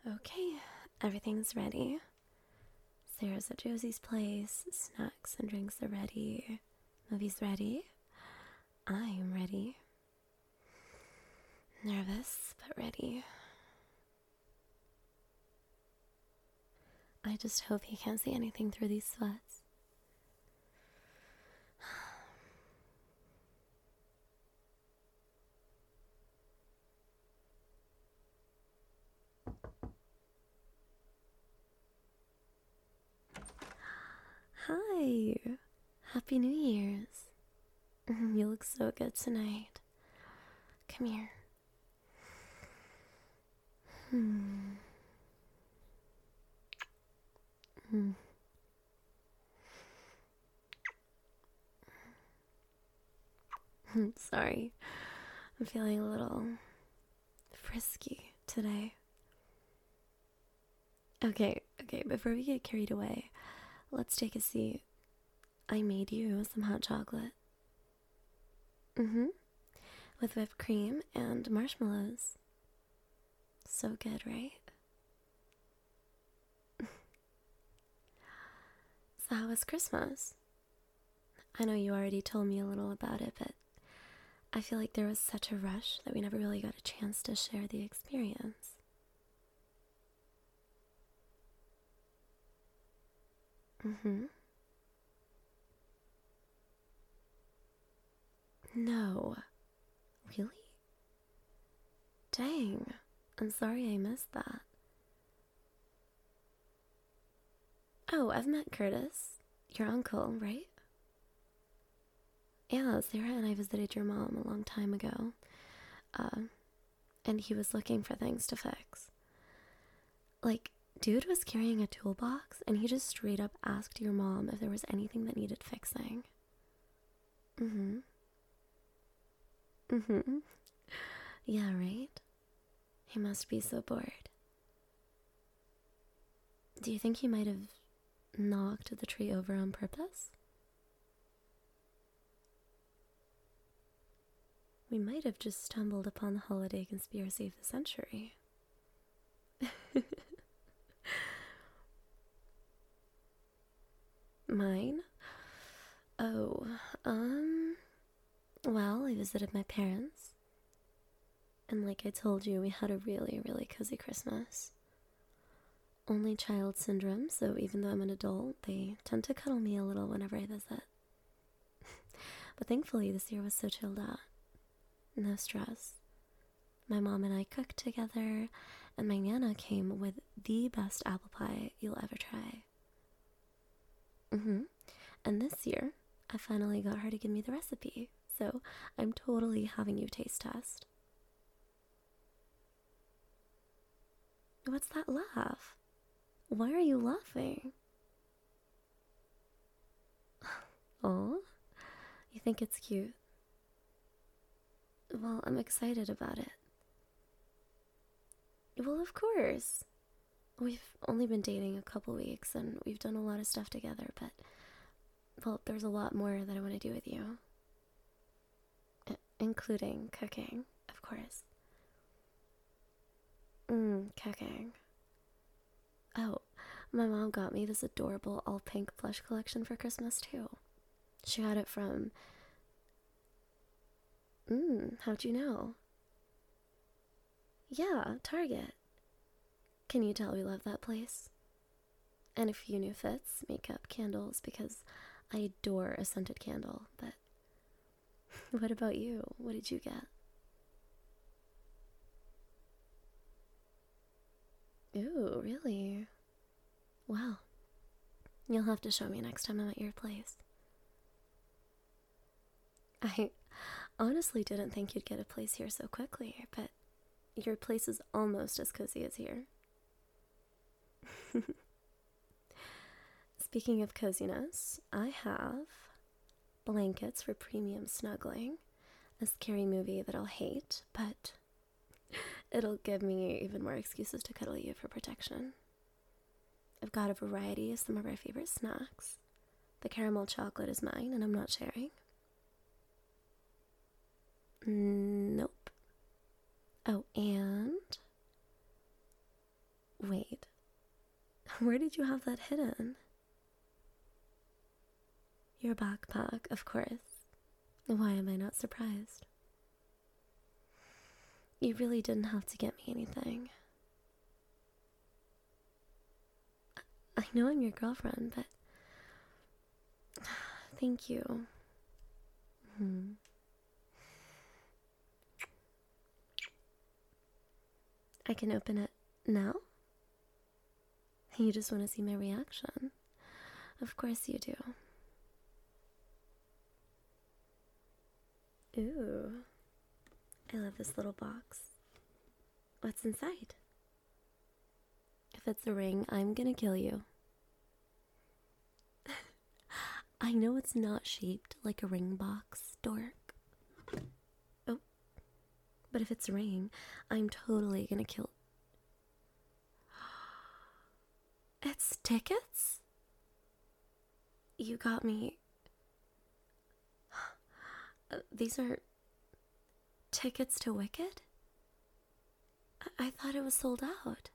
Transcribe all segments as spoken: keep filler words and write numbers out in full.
Okay, everything's ready. Sarah's at Josie's place, snacks and drinks are ready, movie's ready. I am ready. Nervous, but ready. I just hope he can't see anything through these sweats. Hi! Happy New Year's. You look so good tonight. Come here. Hmm. Hmm. Sorry. I'm feeling a little frisky today. Okay, okay, before we get carried away, let's take a seat. I made you some hot chocolate. Mm-hmm. With whipped cream and marshmallows. So good, right? So how was Christmas? I know you already told me a little about it, but I feel like there was such a rush that we never really got a chance to share the experience. Mm-hmm. No. Really? Dang. I'm sorry I missed that. Oh, I've met Curtis. Your uncle, right? Yeah, Sarah and I visited your mom a long time ago. Uh, and he was looking for things to fix. Like, dude was carrying a toolbox and he just straight up asked your mom if there was anything that needed fixing. Mm-hmm. Mm-hmm. Yeah, right? He must be so bored. Do you think he might have knocked the tree over on purpose? We might have just stumbled upon the holiday conspiracy of the century. Mine? Oh, um, well, I visited my parents. And like I told you, we had a really, really cozy Christmas. Only child syndrome, so even though I'm an adult, they tend to cuddle me a little whenever I visit. But thankfully, this year was so chilled out. No stress. My mom and I cooked together, and my Nana came with the best apple pie you'll ever try. Mm-hmm. And this year, I finally got her to give me the recipe, so I'm totally having you taste test. What's that laugh? Why are you laughing? Oh, you think it's cute? Well, I'm excited about it. Well, of course. We've only been dating a couple weeks and we've done a lot of stuff together, but, well, there's a lot more that I want to do with you. I- including cooking, of course. Mmm, cooking. Oh, my mom got me this adorable all pink plush collection for Christmas, too. She got it from. Mmm, how'd you know? Yeah, Target. Can you tell we love that place? And a few new fits, makeup, candles, because I adore a scented candle, but what about you? What did you get? Ooh, really? Wow. You'll have to show me next time I'm at your place. I honestly didn't think you'd get a place here so quickly, but your place is almost as cozy as here. Speaking of coziness, I have blankets for premium snuggling, a scary movie that I'll hate, but it'll give me even more excuses to cuddle you for protection. I've got a variety of some of our favorite snacks. The caramel chocolate is mine, and I'm not sharing. Nope. Oh, and Where did you have that hidden? Your backpack, of course. Why am I not surprised? You really didn't have to get me anything. I know I'm your girlfriend, but thank you. Hmm. I can open it now? You just want to see my reaction. Of course you do. Ooh. I love this little box. What's inside? If it's a ring, I'm gonna kill you. I know it's not shaped like a ring box, dork. Oh. But if it's a ring, I'm totally gonna kill. It's tickets? You got me. Uh, these are tickets to Wicked? I, I thought it was sold out.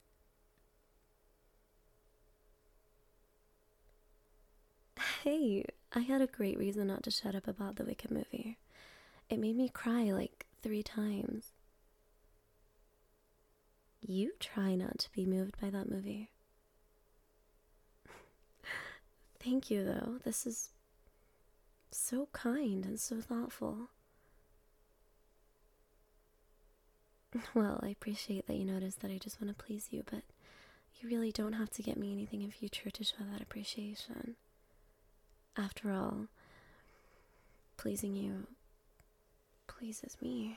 Hey, I had a great reason not to shut up about the Wicked movie. It made me cry like three times. You try not to be moved by that movie. Thank you, though. This is so kind and so thoughtful. Well, I appreciate that you noticed that I just want to please you, but you really don't have to get me anything in future to show that appreciation. After all, pleasing you pleases me.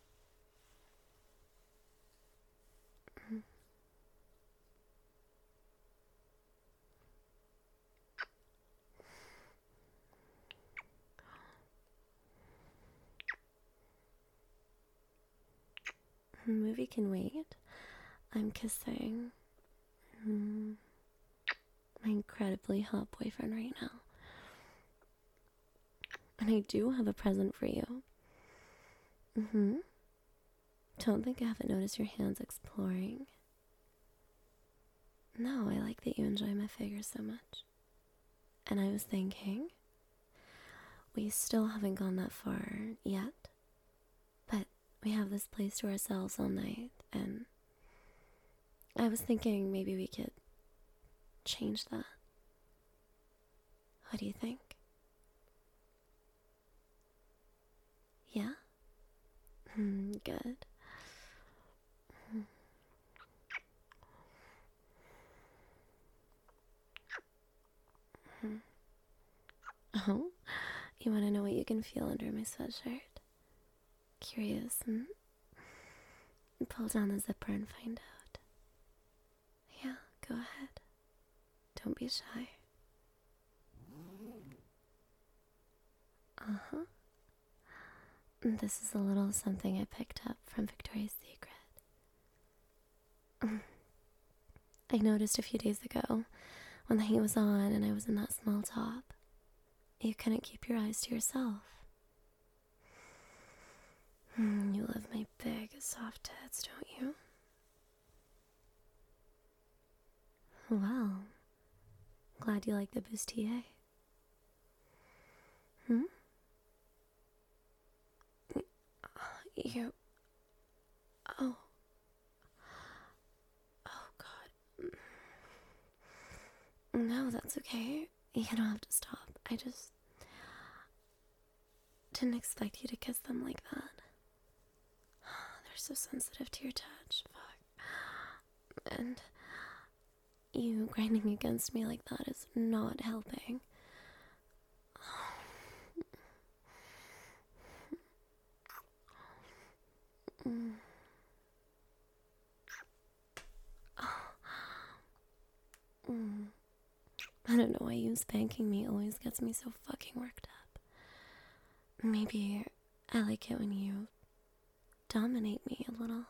Movie can wait. I'm kissing mm, my incredibly hot boyfriend right now. And I do have a present for you. Mm-hmm. Don't think I haven't noticed your hands exploring. No, I like that you enjoy my figure so much. And I was thinking, we still haven't gone that far yet, but we have this place to ourselves all night, and I was thinking maybe we could change that. What do you think? Yeah? Hmm, good. Hmm. Oh? You want to know what you can feel under my sweatshirt? Curious, hmm? Pull down the zipper and find out. Yeah, go ahead. Don't be shy. Uh-huh. This is a little something I picked up from Victoria's Secret. I noticed a few days ago when the heat was on and I was in that small top. You couldn't keep your eyes to yourself. Mm, you love my big, soft tits, don't you? Well, glad you like the bustier. Hmm? You... Oh. Oh, God. No, that's okay. You don't have to stop. I just didn't expect you to kiss them like that. They're so sensitive to your touch. Fuck. And you grinding against me like that is not helping. Mm. Mm. I don't know why you spanking me always gets me so fucking worked up. Maybe I like it when you dominate me a little.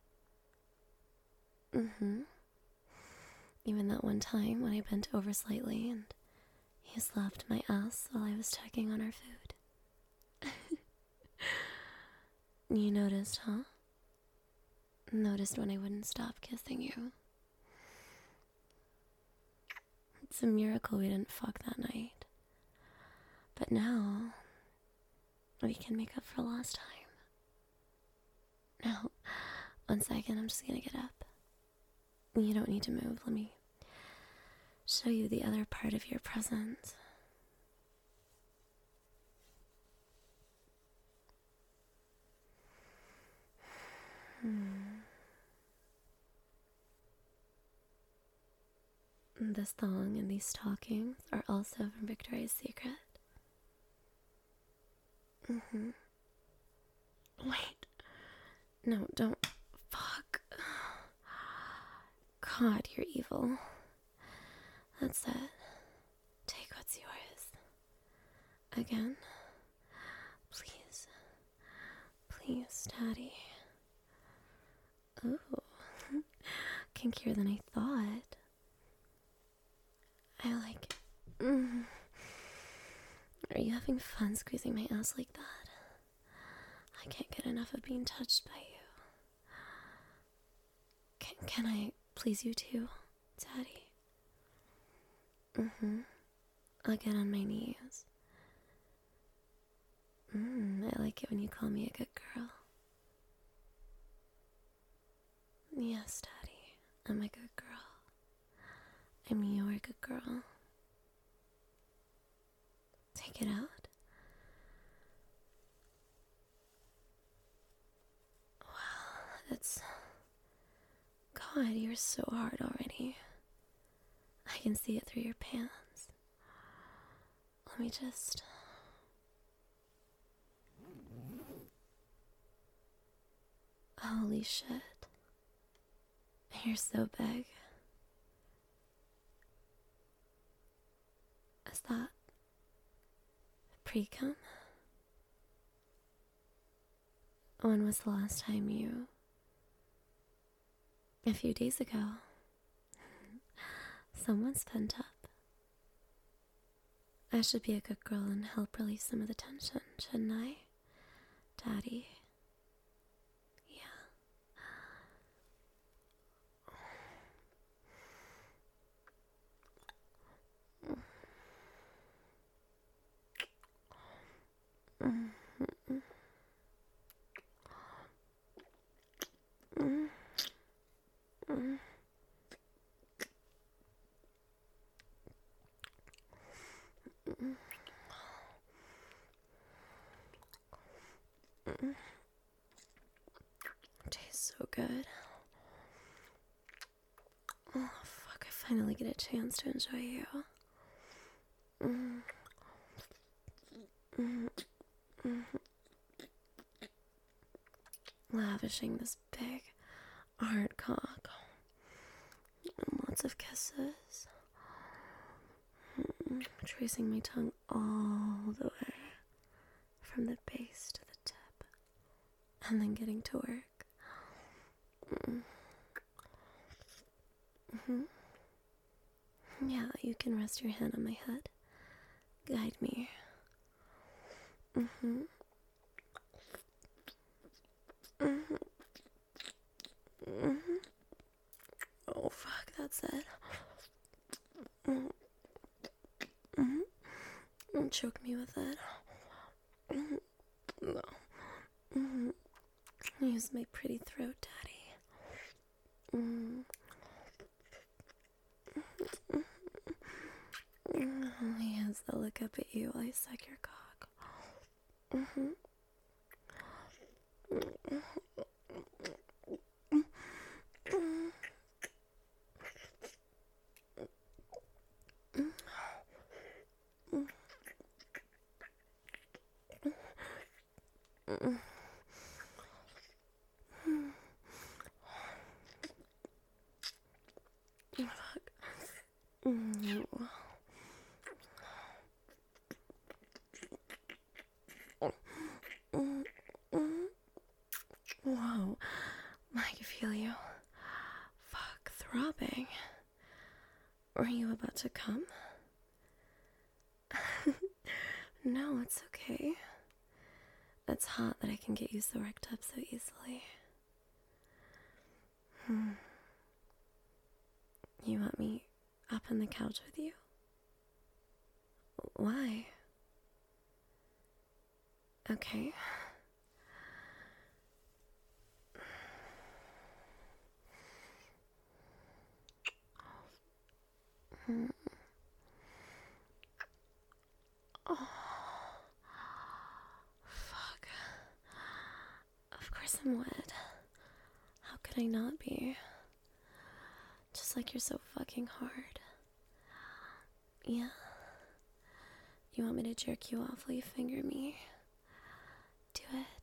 Mm-hmm. Even that one time when I bent over slightly and you slapped my ass while I was checking on our food. You noticed, huh? Noticed when I wouldn't stop kissing you. It's a miracle we didn't fuck that night. But now, we can make up for lost time. Now, one second, I'm just gonna get up. You don't need to move. Let me show you the other part of your present. Hmm. This thong and these stockings are also from Victoria's Secret. Mm-hmm. Wait. No, don't. Fuck. God, you're evil. That's it. Take what's yours. Again. Please. Please, Daddy. Ooh. Kinkier than I thought. I like it. Mm. Are you having fun squeezing my ass like that? I can't get enough of being touched by you. Can, can I please you too, Daddy? Mm-hmm. I'll get on my knees. Mm, I like it when you call me a good girl. Yes, Daddy, I'm a good girl. I mean, you're a good girl. Take it out. Wow, that's... God, you're so hard already. I can see it through your pants. Let me just... Holy shit. You're so big. Is that pre-cum? When was the last time you... A few days ago. Someone's pent up. I should be a good girl and help release some of the tension, shouldn't I, Daddy? Tastes so good. Oh, fuck, I finally get a chance to enjoy you. Mm. Mm. Mm. Lavishing this big, hard cock. And lots of kisses. Mm. Tracing my tongue all the way from the base to the tip. And then getting to work. Mm. Mm-hmm. Yeah, you can rest your hand on my head. Guide me. Mm-hmm. Mm-hmm. Mm-hmm. Oh, fuck, that's it. Mm-hmm. Mm-hmm. Choke me with it. Mm-hmm. No. Mm-hmm. Use my pretty throat, Daddy. Mm-hmm. Oh, yes, I'll look up at you while I suck your cock. Mm-hmm. Whoa, I can feel you. Fuck, throbbing. Were you about to come? No, it's okay. It's hot that I can get you so worked up so easily. Hmm. You want me up on the couch with you? Why? Okay. Hmm. Oh, fuck. Of course I'm wet. How could I not be? Just like you're so fucking hard. Yeah. You want me to jerk you off while you finger me? Do it.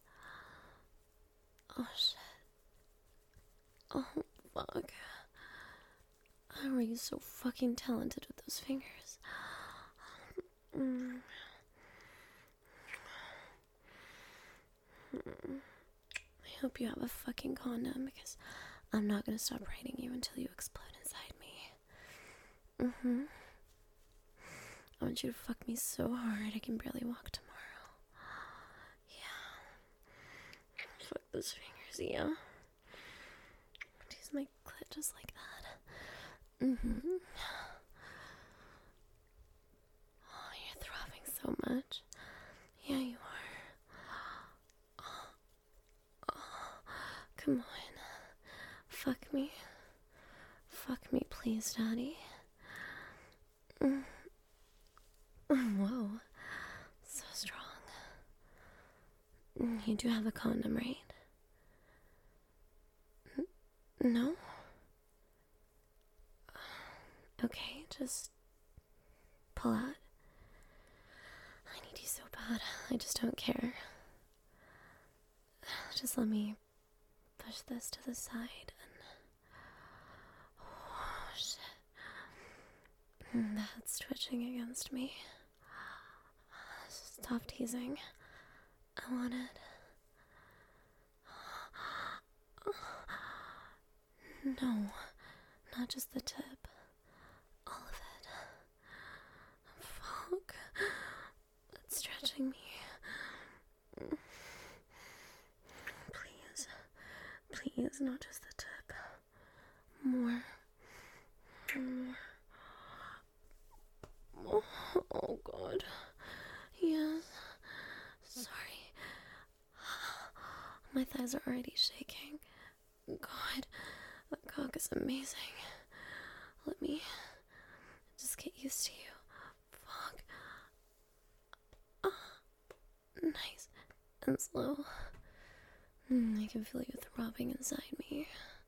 Oh shit. Oh fuck. How are you so fucking talented with those fingers? Mm. I hope you have a fucking condom because I'm not gonna stop writing you until you explode inside me. Mm-hmm. I want you to fuck me so hard I can barely walk tomorrow. Yeah. Fuck those fingers, yeah. Use my clit just like that. Mm-hmm. Oh, you're throbbing so much. Yeah, you are. Oh, come on. Fuck me. Fuck me, please, Daddy. Mm. Whoa. So strong. You do have a condom, right? N- no? Okay, just pull out. I need you so bad. I just don't care. Just let me push this to the side and... Oh, shit. That's twitching against me. Stop teasing. I want it. No, not just the tip. All of it. Fuck. It's stretching me. Please. Please, not just the tip. More. More. Oh, oh God. Yes. Sorry. My thighs are already shaking. God, that cock is amazing. Let me just get used to you. Fuck. Ah, nice and slow. Mm, I can feel you throbbing inside me.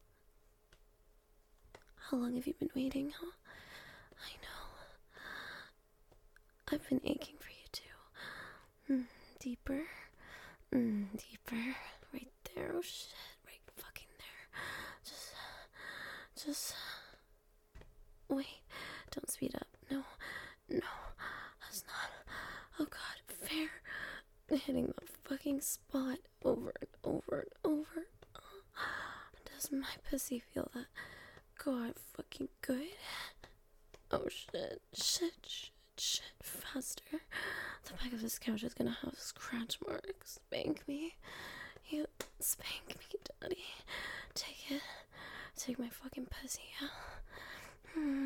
How long have you been waiting, huh? I know. I've been aching for you too. Mm, deeper. Mm, deeper. Right there. Oh shit. Right fucking there. Just, just. Wait. Don't speed up. No. No. That's not. Oh god. Fair. Hitting the fucking spot over and over and over. Does my pussy feel that? God fucking good. Oh shit. Shit. Shit. Shit. Faster. The back of this couch is gonna have scratch marks. Spank me. You spank me, Daddy. Take it. Take my fucking pussy out. Hmm.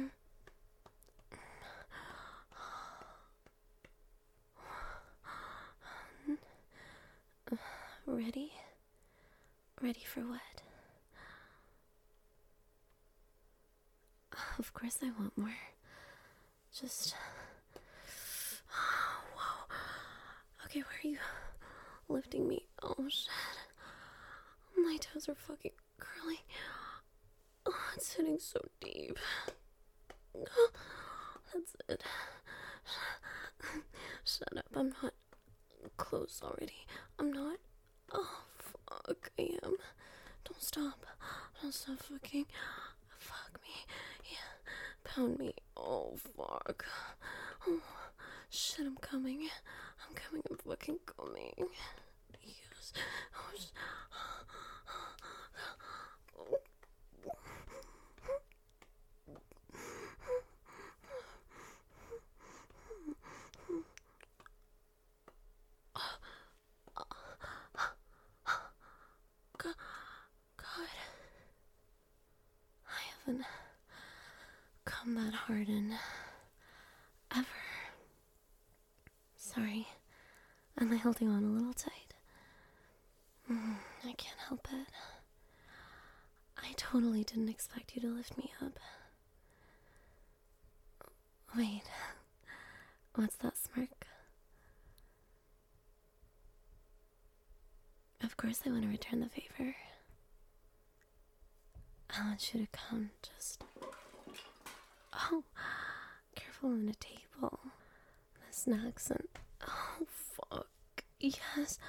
Ready? Ready for what? Of course I want more. Just... Whoa. Okay, where are you lifting me? Oh, shit. My toes are fucking curling. Oh, it's hitting so deep. That's it. Shut up, I'm not close already. I'm not. Oh, fuck, I am. Don't stop. Don't stop fucking. Fuck me. Yeah. Pound me. Oh, fuck. Oh, shit, I'm coming. I'm coming. I'm fucking coming. Yes. Oh, sh- God. God. I haven't come that hard in ever. Sorry. Am I holding on a little tight? Mm, I can't help it. I totally didn't expect you to lift me up. Wait. What's that smirk? Of course I want to return the favor. I want you to come, just... Oh, careful on the table. The snacks and... Oh, fuck. Yes.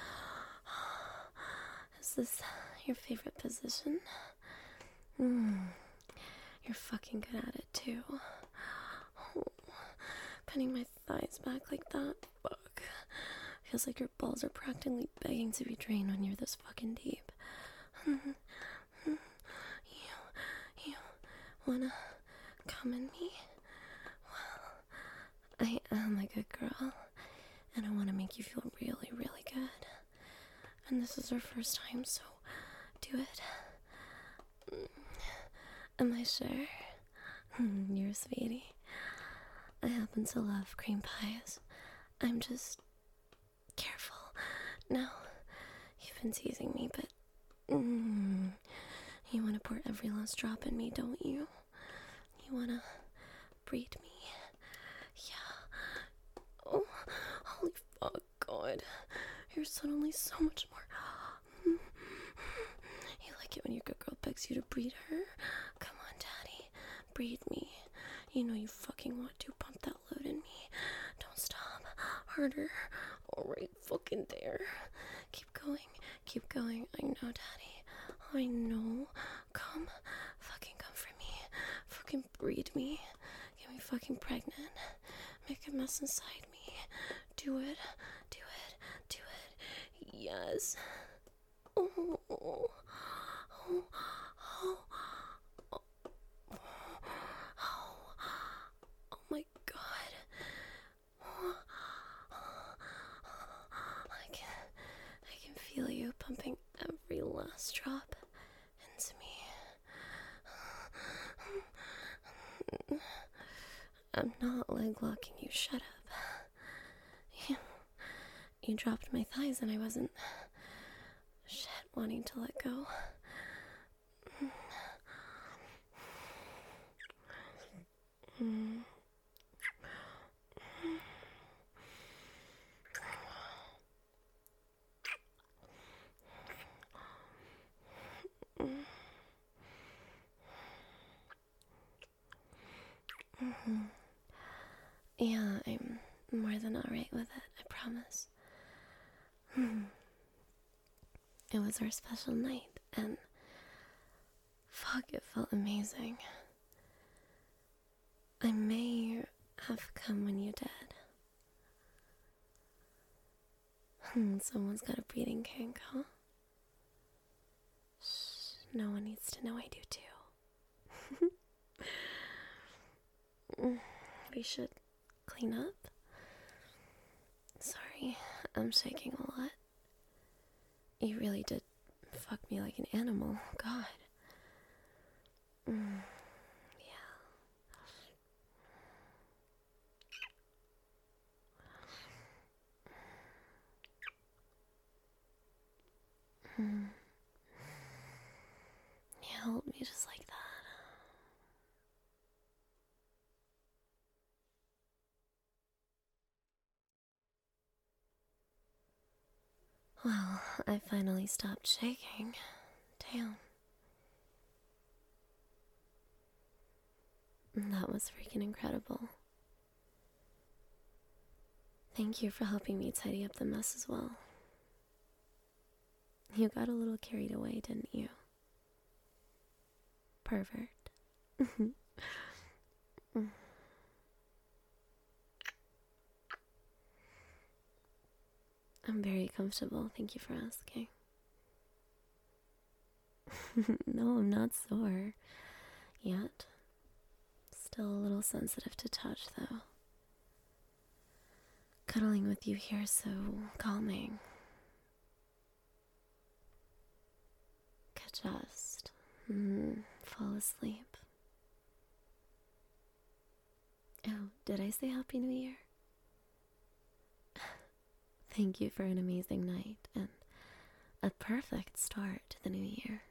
Is this your favorite position? Mm. You're fucking good at it, too. Oh, pinning my thighs back like that. Fuck. Feels like your balls are practically begging to be drained when you're this fucking deep. You, you wanna come in me? Well, I am a good girl, and I wanna make you feel really, really good. And this is our first time, so do it. Am I sure? You're a sweetie. I happen to love cream pies. I'm just careful. Now, you've been teasing me, but mm, you want to pour every last drop in me, don't you? You want to breed me? Yeah. Oh, holy fuck, God. You're suddenly so much more. You like it when your good girl begs you to breed her? Come on, daddy. Breed me. You know you fucking want to. Pump that load in me. Don't stop. Harder. Alright, fucking there. Keep going. Keep going. I know, daddy. I know. Come. Fucking come for me. Fucking breed me. Get me fucking pregnant. Make a mess inside me. Do it. Do it. Do it. Yes. Oh. Oh. Oh. Oh. Oh my God. I can, I can feel you pumping every last drop into me. I'm not leg locking you, shut up. You, you dropped my thighs and I wasn't, shit, wanting to let go. Mm. Mm-hmm. Yeah, I'm more than alright with it, I promise. Hmm. It was our special night, and fuck, it felt amazing. I may have come when you did. Hmm, someone's got a breeding kink, huh? Shh, no one needs to know I do too. We should clean up. Sorry, I'm shaking a lot. You really did fuck me like an animal. God. Mm, yeah. Mm. You held me just like that. Well, I finally stopped shaking. Damn. That was freaking incredible. Thank you for helping me tidy up the mess as well. You got a little carried away, didn't you? Pervert. I'm very comfortable, thank you for asking. No, I'm not sore. Yet. Still a little sensitive to touch, though. Cuddling with you here is so calming. Could just mm, fall asleep. Oh, did I say Happy New Year? thank you for an amazing night and a perfect start to the new year.